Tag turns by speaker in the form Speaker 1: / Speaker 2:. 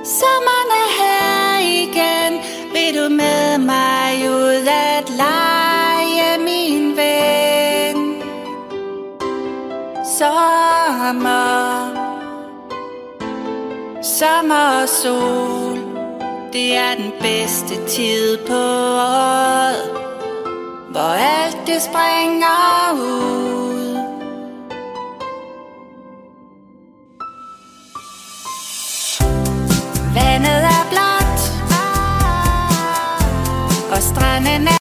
Speaker 1: Sommeren er her igen. Vil du med mig ud at lege, min ven? Sommer og sol, det er den bedste tid på året, hvor alt det springer ud. Vandet er blåt, og stranden er